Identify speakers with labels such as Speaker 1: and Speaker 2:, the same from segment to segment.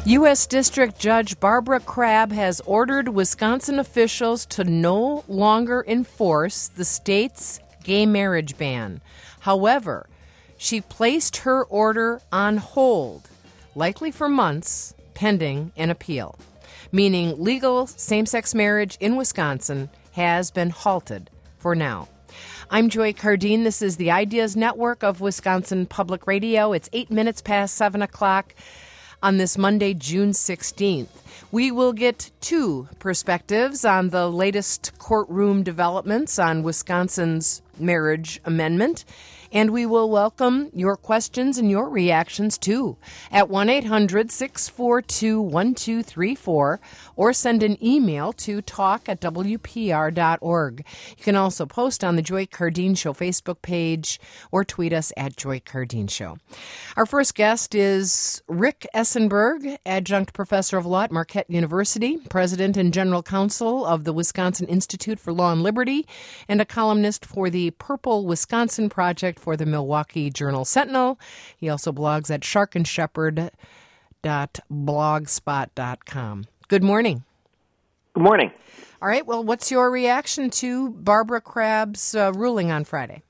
Speaker 1: U.S. District Judge Barbara Crabb has ordered Wisconsin officials to no longer enforce the state's gay marriage ban. However, she placed her order on hold, likely for months, pending an appeal, meaning legal same-sex marriage in Wisconsin has been halted for now. I'm Joy Cardine. This is the Ideas Network of Wisconsin Public Radio. It's 8 minutes past 7 o'clock on this Monday, June 16th. We will get two perspectives on the latest courtroom developments on Wisconsin's marriage amendment, and we will welcome your questions and your reactions, too, at 1-800-642-1234, or send an email to talk@wpr.org. You can also post on the Joy Cardine Show Facebook page or tweet us at Joy Cardine Show. Our first guest is Rick Essenberg, adjunct professor of law at Marquette University, president and general counsel of the Wisconsin Institute for Law and Liberty, and a columnist for the Purple Wisconsin Project for the Milwaukee Journal-Sentinel. He also blogs at sharkandshepherd.blogspot.com. Good morning.
Speaker 2: Good morning.
Speaker 1: All right, well, what's your reaction to Barbara Crabb's ruling on Friday?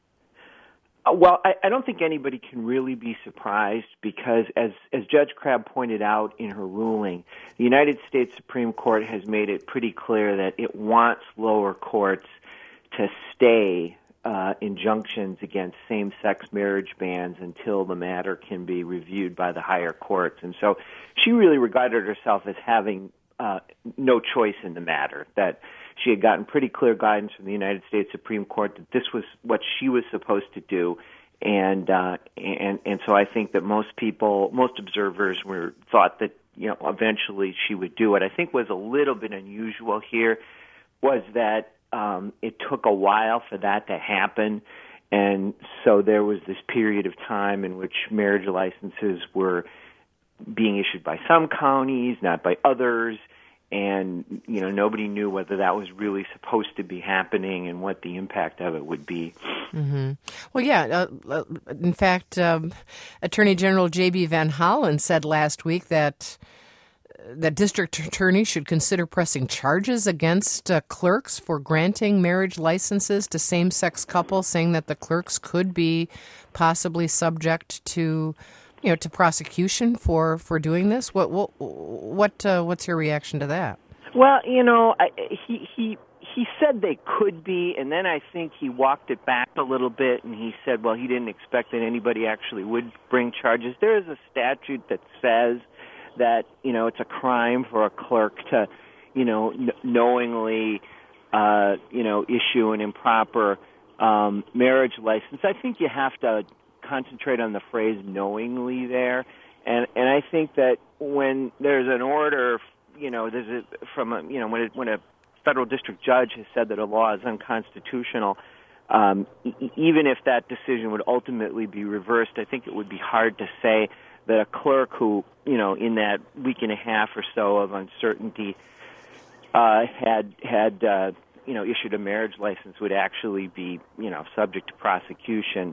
Speaker 2: Well, I don't think anybody can really be surprised because, as Judge Crabb pointed out in her ruling, the United States Supreme Court has made it pretty clear that it wants lower courts to stay injunctions against same-sex marriage bans until the matter can be reviewed by the higher courts. And so she really regarded herself as having no choice in the matter, that she had gotten pretty clear guidance from the United States Supreme Court that this was what she was supposed to do. And so I think that most observers thought that, eventually she would do it. I think was a little bit unusual here was that it took a while for that to happen, and so there was this period of time in which marriage licenses were being issued by some counties, not by others, and nobody knew whether that was really supposed to be happening and what the impact of it would be.
Speaker 1: Mm-hmm. Well, yeah. In fact, Attorney General J.B. Van Hollen said last week that district attorneys should consider pressing charges against clerks for granting marriage licenses to same-sex couples, saying that the clerks could be possibly subject to, to prosecution for doing this. What's your reaction to that?
Speaker 2: Well, he said they could be, and then I think he walked it back a little bit, and he said, well, he didn't expect that anybody actually would bring charges. There is a statute that says that, it's a crime for a clerk to, knowingly, issue an improper marriage license. I think you have to concentrate on the phrase knowingly there. And I think that when there's an order, when a federal district judge has said that a law is unconstitutional, even if that decision would ultimately be reversed, I think it would be hard to say that a clerk who, in that week and a half or so of uncertainty, had issued a marriage license would actually be, subject to prosecution.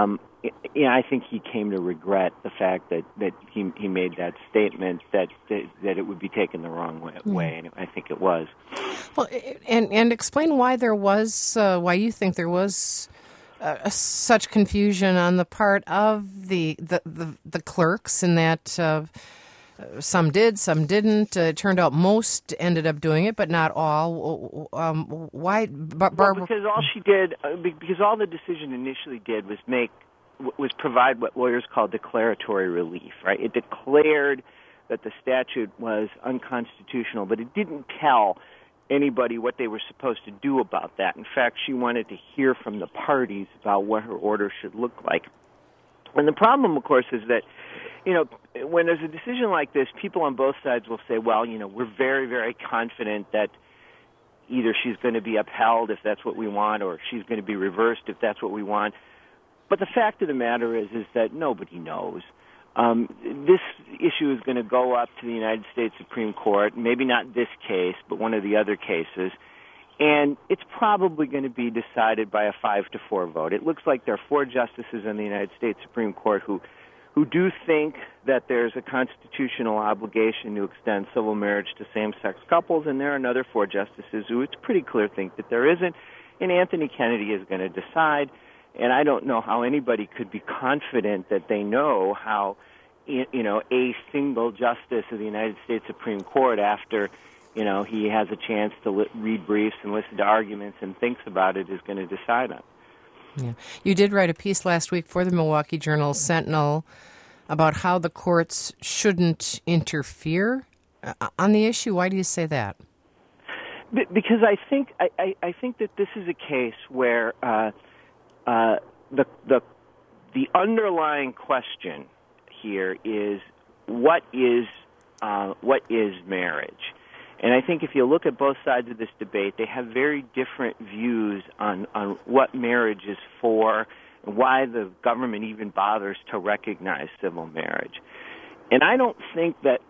Speaker 2: I think he came to regret the fact that he made that statement that it would be taken the wrong way, and I think it was.
Speaker 1: Well, and explain why why you think there was such confusion on the part of the clerks, in that some did, some didn't. It turned out most ended up doing it, but not all. Why?
Speaker 2: Well, because all she did, because all the decision initially did was provide what lawyers call declaratory relief. Right? It declared that the statute was unconstitutional, but it didn't tell anybody what they were supposed to do about that. In fact, she wanted to hear from the parties about what her order should look like. And the problem, of course, is that, when there's a decision like this, people on both sides will say, well, we're very, very confident that either she's going to be upheld if that's what we want, or she's going to be reversed if that's what we want. But the fact of the matter is that nobody knows. This issue is going to go up to the United States Supreme Court, maybe not this case, but one of the other cases, and it's probably going to be decided by a 5-4 vote. It looks like there are 4 justices in the United States Supreme Court who who do think that there's a constitutional obligation to extend civil marriage to same-sex couples, and there are another 4 justices who it's pretty clear think that there isn't, and Anthony Kennedy is going to decide. And I don't know how anybody could be confident that they know how, a single justice of the United States Supreme Court, after, he has a chance to read briefs and listen to arguments and thinks about it, is going to decide on it.
Speaker 1: Yeah. You did write a piece last week for the Milwaukee Journal-Sentinel about how the courts shouldn't interfere on the issue. Why do you say that?
Speaker 2: Because I think that this is a case where the underlying question here is what is marriage? And I think if you look at both sides of this debate, they have very different views on what marriage is for and why the government even bothers to recognize civil marriage. And I don't think that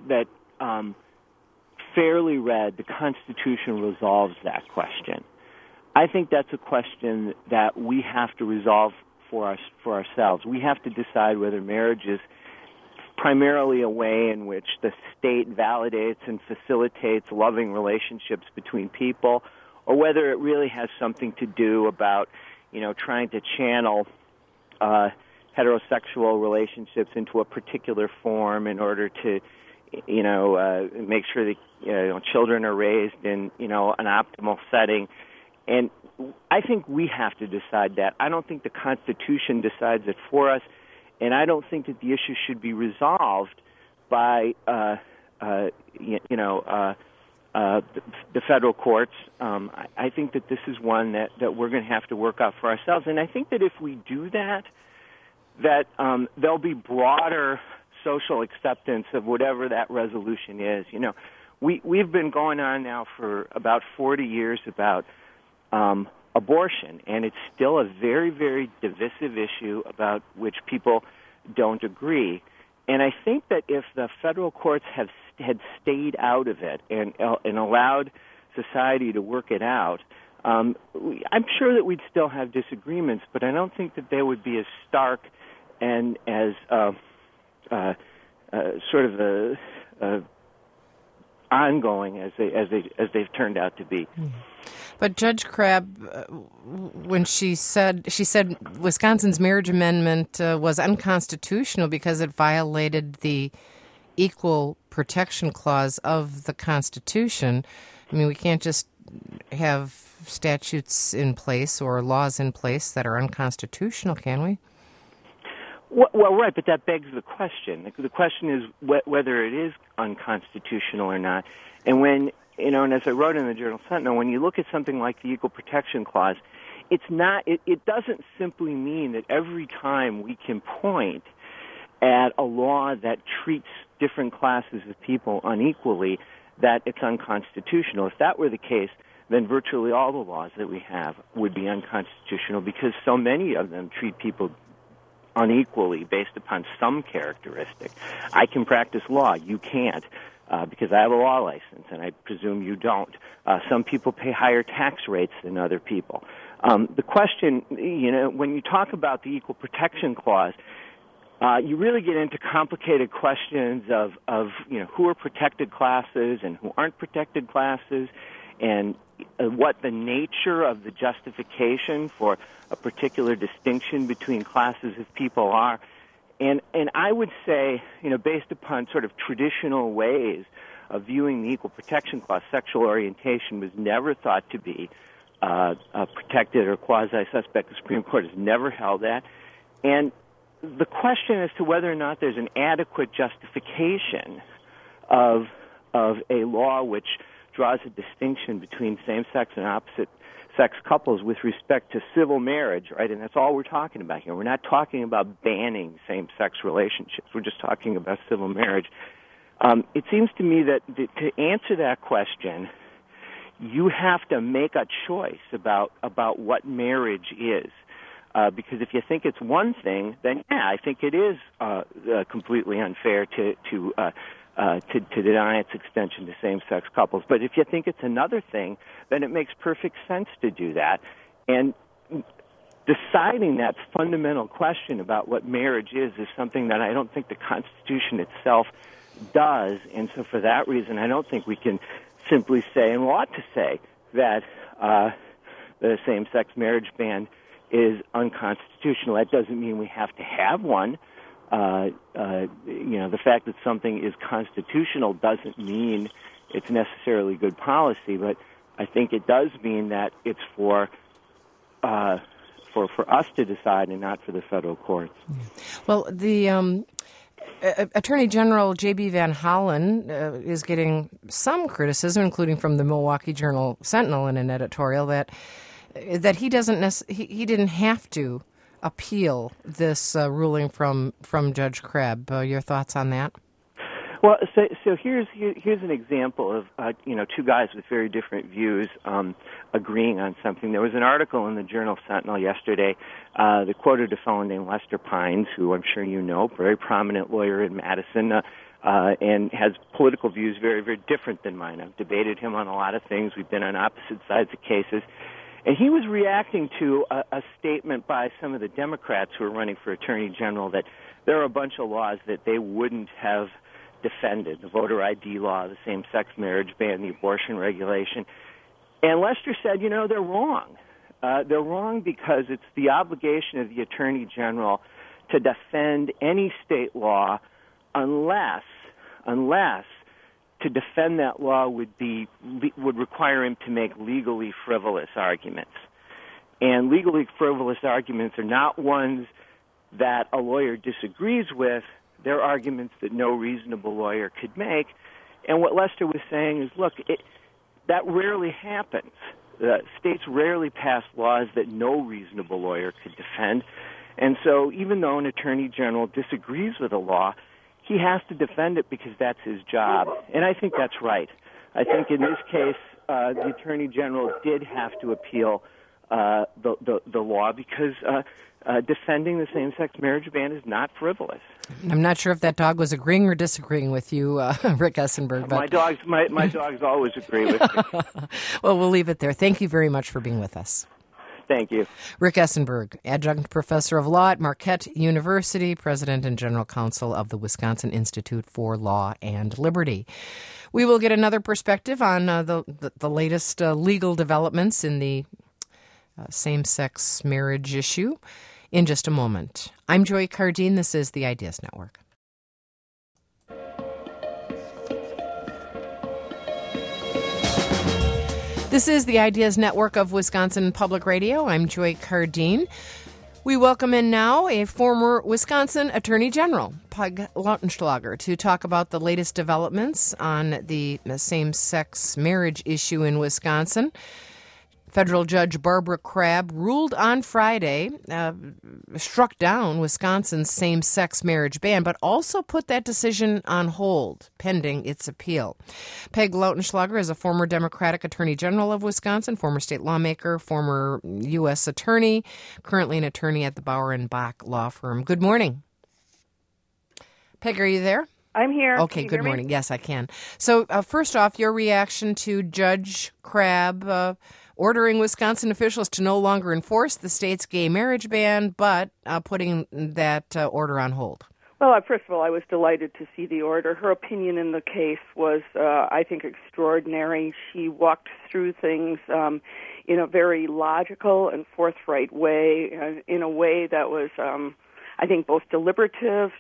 Speaker 2: fairly read, the Constitution resolves that question. I think that's a question that we have to resolve for ourselves. We have to decide whether marriage is primarily a way in which the state validates and facilitates loving relationships between people, or whether it really has something to do about, trying to channel heterosexual relationships into a particular form in order to, make sure that children are raised in, an optimal setting. And I think we have to decide that. I don't think the Constitution decides it for us. And I don't think that the issue should be resolved by, the federal courts. I think that this is one that we're going to have to work out for ourselves. And I think that if we do that there'll be broader social acceptance of whatever that resolution is. We've been going on now for about 40 years about abortion, and it's still a very, very divisive issue about which people don't agree. And I think that if the federal courts had stayed out of it and allowed society to work it out, I'm sure that we'd still have disagreements, but I don't think that they would be as stark and as sort of ongoing as they've turned out to be.
Speaker 1: But Judge Crabb, when she said Wisconsin's marriage amendment was unconstitutional because it violated the Equal Protection Clause of the Constitution. I mean, we can't just have statutes in place or laws in place that are unconstitutional, can we?
Speaker 2: Well, right, but that begs the question. The question is whether it is unconstitutional or not. And when, and as I wrote in the Journal-Sentinel, when you look at something like the Equal Protection Clause, it's not. It doesn't simply mean that every time we can point at a law that treats different classes of people unequally, that it's unconstitutional. If that were the case, then virtually all the laws that we have would be unconstitutional because so many of them treat people unequally based upon some characteristic. I can practice law. You can't because I have a law license, and I presume you don't. Some people pay higher tax rates than other people. The question, when you talk about the Equal Protection Clause, you really get into complicated questions of who are protected classes and who aren't protected classes, and what the nature of the justification for a particular distinction between classes of people are. And I would say, based upon sort of traditional ways of viewing the Equal Protection Clause, sexual orientation was never thought to be protected or quasi-suspect. The Supreme Court has never held that. And the question as to whether or not there's an adequate justification of a law which draws a distinction between same-sex and opposite-sex couples with respect to civil marriage, right? And that's all we're talking about here. We're not talking about banning same-sex relationships. We're just talking about civil marriage. It seems to me that to answer that question, you have to make a choice about what marriage is. Because if you think it's one thing, then I think it is completely unfair to deny its extension to same-sex couples. But if you think it's another thing, then it makes perfect sense to do that. And deciding that fundamental question about what marriage is something that I don't think the Constitution itself does. And so for that reason, I don't think we can simply say, and we ought to say, that the same-sex marriage ban is unconstitutional. That doesn't mean we have to have one. The fact that something is constitutional doesn't mean it's necessarily good policy, but I think it does mean that it's for us to decide and not for the federal courts.
Speaker 1: Well, the Attorney General J.B. Van Hollen is getting some criticism, including from the Milwaukee Journal-Sentinel in an editorial that he didn't have to appeal this ruling from Judge Crabb. Your thoughts on that?
Speaker 2: Well, so here's an example of two guys with very different views agreeing on something. There was an article in the Journal-Sentinel yesterday that quoted a fellow named Lester Pines, who I'm sure you know, very prominent lawyer in Madison, and has political views very, very different than mine. I've debated him on a lot of things. We've been on opposite sides of cases. And he was reacting to a statement by some of the Democrats who are running for Attorney General that there are a bunch of laws that they wouldn't have defended, the voter ID law, the same-sex marriage ban, the abortion regulation. And Lester said, they're wrong. They're wrong because it's the obligation of the Attorney General to defend any state law unless to defend that law would require him to make legally frivolous arguments. And legally frivolous arguments are not ones that a lawyer disagrees with. They're arguments that no reasonable lawyer could make. And what Lester was saying is, look, that rarely happens. States rarely pass laws that no reasonable lawyer could defend. And so even though an attorney general disagrees with a law, he has to defend it because that's his job. And I think that's right. I think in this case, the attorney general did have to appeal the law because defending the same-sex marriage ban is not frivolous.
Speaker 1: I'm not sure if that dog was agreeing or disagreeing with you, Rick Essenberg. But...
Speaker 2: My dogs always agree with me.
Speaker 1: Well, we'll leave it there. Thank you very much for being with us.
Speaker 2: Thank you.
Speaker 1: Rick Essenberg, adjunct professor of law at Marquette University, president and general counsel of the Wisconsin Institute for Law and Liberty. We will get another perspective on the latest legal developments in the same-sex marriage issue in just a moment. I'm Joy Cardine. This is the Ideas Network. This is the Ideas Network of Wisconsin Public Radio. I'm Joy Cardine. We welcome in now a former Wisconsin Attorney General, Peg Lautenschlager, to talk about the latest developments on the same-sex marriage issue in Wisconsin. Federal Judge Barbara Crabb ruled on Friday, struck down Wisconsin's same-sex marriage ban, but also put that decision on hold pending its appeal. Peg Lautenschlager is a former Democratic Attorney General of Wisconsin, former state lawmaker, former U.S. attorney, currently an attorney at the Bauer & Bach law firm. Good morning. Peg, are you there?
Speaker 3: I'm here.
Speaker 1: Okay, good morning. Yes, I can. So first off, your reaction to Judge Crabb ordering Wisconsin officials to no longer enforce the state's gay marriage ban, but putting that order on hold.
Speaker 3: Well, first of all, I was delighted to see the order. Her opinion in the case was, I think, extraordinary. She walked through things in a very logical and forthright way, in a way that was, I think, both deliberative,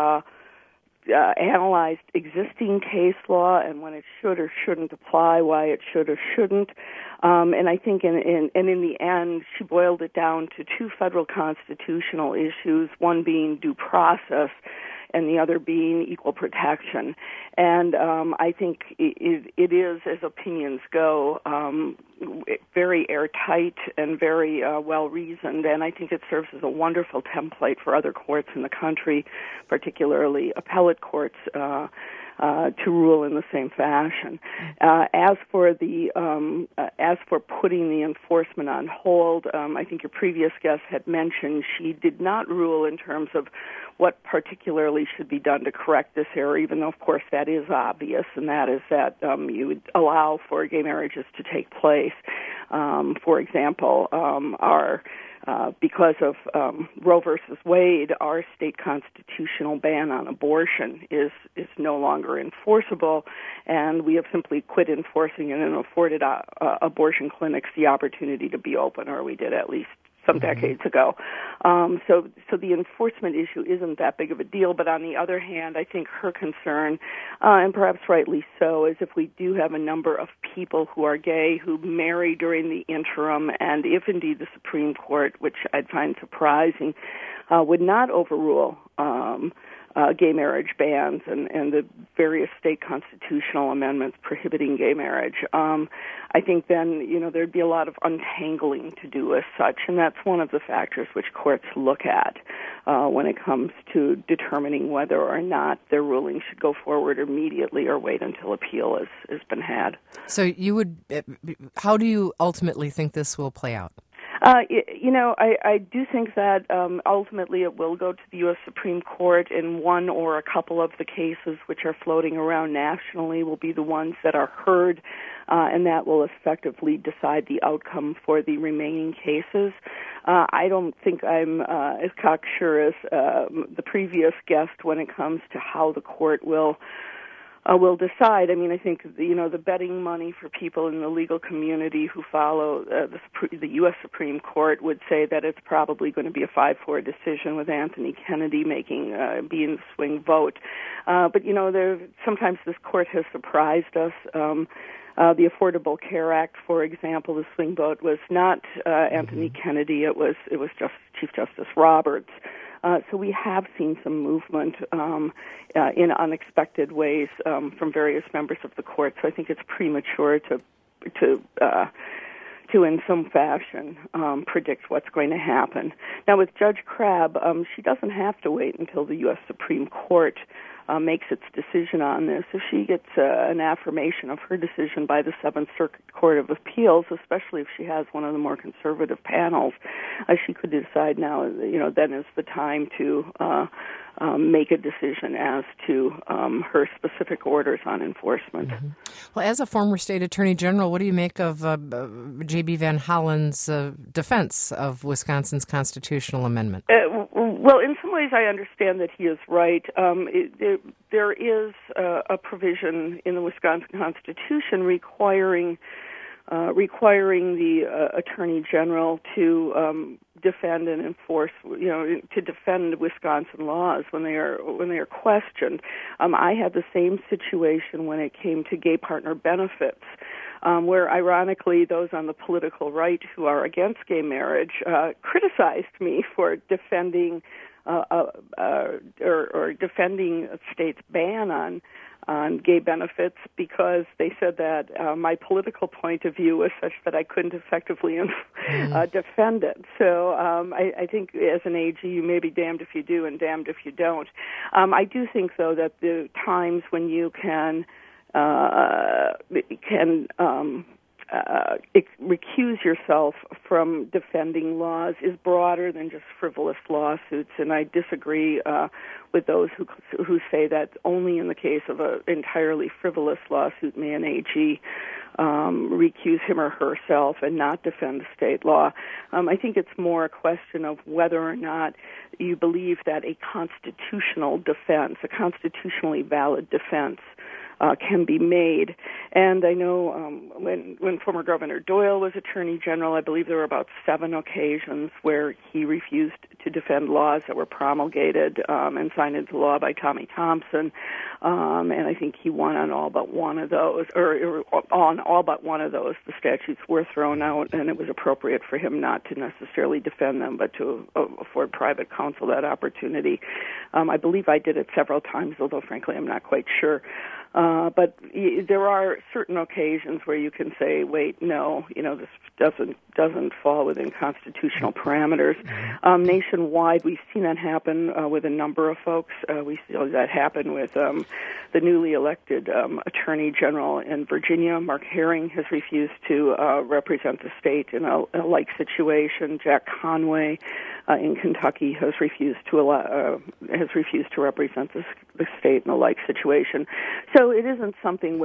Speaker 3: analyzed existing case law and when it should or shouldn't apply, why it should or shouldn't. And I think in the end, she boiled it down to two federal constitutional issues, one being due process and the other being equal protection. And I think it is, as opinions go, very airtight and very well-reasoned, and I think it serves as a wonderful template for other courts in the country, particularly appellate courts, to rule in the same fashion. As for putting the enforcement on hold, I think your previous guest had mentioned she did not rule in terms of what particularly should be done to correct this error, even though, of course, that is obvious, and that is that you would allow for gay marriages to take place. For example, our because of Roe versus Wade, our state constitutional ban on abortion is no longer enforceable, and we have simply quit enforcing it and afforded abortion clinics the opportunity to be open, or we did at least some decades ago. So the enforcement issue isn't that big of a deal, but on the other hand, I think her concern, and perhaps rightly so, is if we do have a number of people who are gay who marry during the interim, and if indeed the Supreme Court, which I'd find surprising, would not overrule gay marriage bans and the various state constitutional amendments prohibiting gay marriage, I think then, there'd be a lot of untangling to do as such, and that's one of the factors which courts look at when it comes to determining whether or not their ruling should go forward immediately or wait until appeal has been had.
Speaker 1: So how do you ultimately think this will play out?
Speaker 3: I do think that ultimately it will go to the U.S. Supreme Court, and one or a couple of the cases which are floating around nationally will be the ones that are heard, and that will effectively decide the outcome for the remaining cases. I don't think I'm as cocksure as the previous guest when it comes to how the court will decide. I mean, I think the betting money for people in the legal community who follow the U.S. Supreme Court would say that it's probably going to be a 5-4 decision with Anthony Kennedy being the swing vote. But sometimes this court has surprised us. The Affordable Care Act, for example, the swing vote was not Anthony Kennedy. It was just Chief Justice Roberts. So we have seen some movement in unexpected ways from various members of the court. So I think it's premature to in some fashion predict what's going to happen. Now with Judge Crabb, she doesn't have to wait until the U.S. Supreme Court makes its decision on this. If she gets an affirmation of her decision by the Seventh Circuit Court of Appeals, especially if she has one of the more conservative panels, she could decide now, then is the time to make a decision as to her specific orders on enforcement.
Speaker 1: Mm-hmm. Well, as a former state attorney general, what do you make of J.B. Van Hollen's defense of Wisconsin's constitutional amendment?
Speaker 3: Well, in some ways, I understand that he is right. There is a provision in the Wisconsin Constitution requiring the Attorney General to defend and enforce, to defend Wisconsin laws when they are questioned. I had the same situation when it came to gay partner benefits, where ironically those on the political right who are against gay marriage criticized me for defending or defending a state's ban on gay benefits because they said that my political point of view was such that I couldn't effectively defend it. So I think as an AG, you may be damned if you do and damned if you don't. I do think, though, that the times when you can recuse yourself from defending laws is broader than just frivolous lawsuits, and I disagree with those who say that only in the case of an entirely frivolous lawsuit may an AG recuse him or herself and not defend state law. I think it's more a question of whether or not you believe that a constitutional defense, a constitutionally valid defense, can be made. And I know when former Governor Doyle was Attorney General, I believe there were about 7 occasions where he refused to defend laws that were promulgated and signed into law by Tommy Thompson. And I think he won on all but one of those, or on all but one of those. The statutes were thrown out, and it was appropriate for him not to necessarily defend them, but to afford private counsel that opportunity. I believe I did it several times, although frankly I'm not quite sure. But there are certain occasions where you can say, wait, no, this doesn't fall within constitutional parameters. Nationwide, we've seen that happen with a number of folks. We see that happen with the newly elected Attorney General in Virginia. Mark Herring has refused to represent the state in a like situation. Jack Conway in Kentucky has refused to represent the state in a like situation. So it isn't something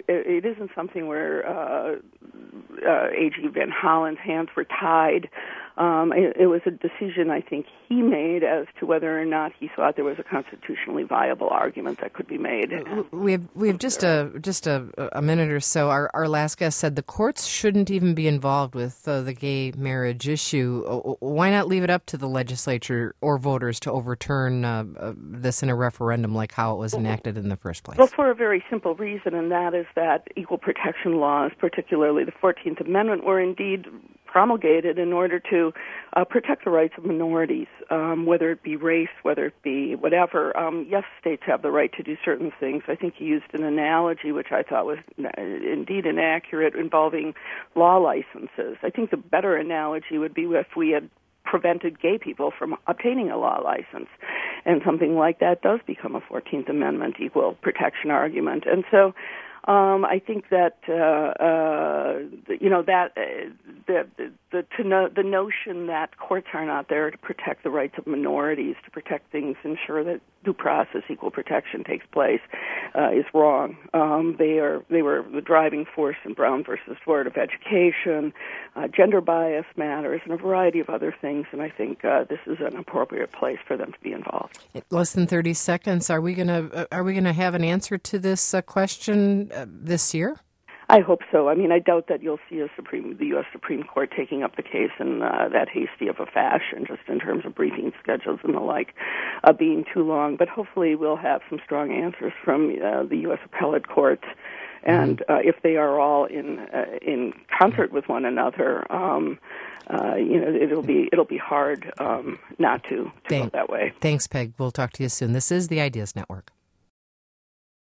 Speaker 3: where A.G. Van Hollen's hands were tied It was a decision I think he made as to whether or not he thought there was a constitutionally viable argument that could be made.
Speaker 1: We have just a minute or so. Our last guest said the courts shouldn't even be involved with the gay marriage issue. Why not leave it up to the legislature or voters to overturn this in a referendum like how it was enacted in the first place?
Speaker 3: Well, for a very simple reason, and that is that equal protection laws, particularly the 14th Amendment, were indeed promulgated in order to protect the rights of minorities, whether it be race, whether it be whatever. Yes, states have the right to do certain things. I think you used an analogy which I thought was indeed inaccurate involving law licenses. I think the better analogy would be if we had prevented gay people from obtaining a law license. And something like that does become a 14th Amendment equal protection argument. And so I think that the notion that courts are not there to protect the rights of minorities, to protect things, ensure that due process, equal protection takes place, is wrong. They were the driving force in Brown versus Board of Education, gender bias matters, and a variety of other things. And I think this is an appropriate place for them to be involved.
Speaker 1: Less than 30 seconds. Are we gonna have an answer to this question this year?
Speaker 3: I hope so. I mean, I doubt that you'll see the U.S. Supreme Court taking up the case in that hasty of a fashion, just in terms of briefing schedules and the like, being too long. But hopefully we'll have some strong answers from the U.S. appellate courts. And if they are all in concert with one another, it'll be hard not to go that way.
Speaker 1: Thanks, Peg. We'll talk to you soon. This is the Ideas Network.